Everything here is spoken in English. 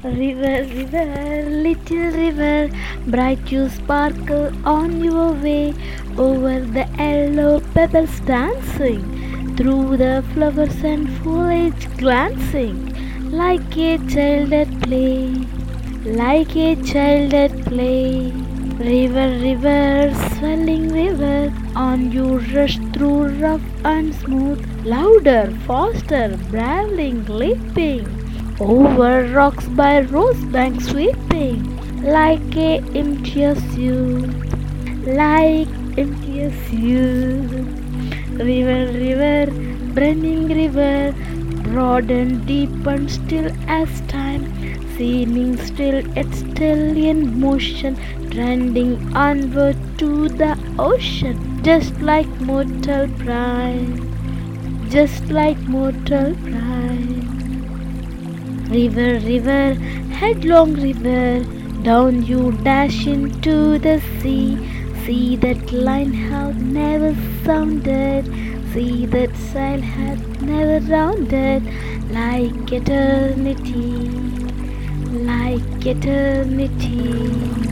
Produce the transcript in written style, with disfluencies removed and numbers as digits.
River, river, little river, bright you sparkle on your way over the yellow pebbles dancing, through the flowers and foliage glancing, like a child at play, like a child at play. River, river, swelling river, on you rush through rough and smooth, louder, faster, brawling, leaping, over rocks by rose bank sweeping, like a impetuous youth, like impetuous youth. River, river, brimming river, broad and deep and still as time, seeming still yet still in motion, trending onward to the ocean, just like mortal pride, just like mortal pride. River, river, headlong river, down you dash into the sea. Sea that line hath never sounded, sea that sail hath never rounded, like eternity, like eternity.